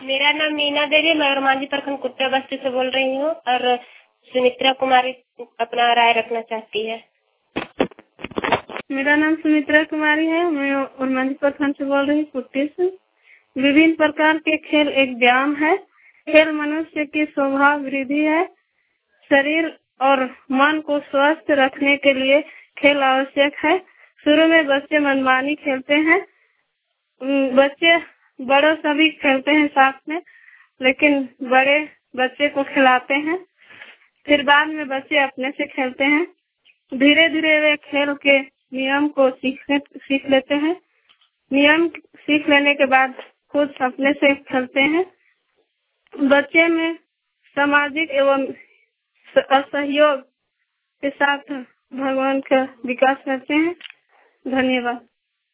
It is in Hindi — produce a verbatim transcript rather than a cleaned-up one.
मेरा नाम मीना देवी, मैं मांझी प्रखंड कुट्टा बस्ती से बोल रही हूँ और सुमित्रा कुमारी अपना राय रखना चाहती है। मेरा नाम सुमित्रा कुमारी है, मैं और मांझी प्रखंड से बोल रही हूँ कुट्टी से। विभिन्न प्रकार के खेल एक व्यायाम है। खेल मनुष्य की स्वभाव वृद्धि है। शरीर और मन को स्वस्थ रखने के लिए खेल आवश्यक है। शुरू में बच्चे मनमानी खेलते हैं, बच्चे बड़ों सभी खेलते हैं साथ में, लेकिन बड़े बच्चे को खिलाते हैं। फिर बाद में बच्चे अपने से खेलते हैं। धीरे धीरे वे खेल के नियम को सीखने सीख लेते हैं। नियम सीख लेने के बाद खुद अपने से खेलते हैं। बच्चे में सामाजिक एवं सहयोग के साथ भगवान का विकास करते हैं। धन्यवाद।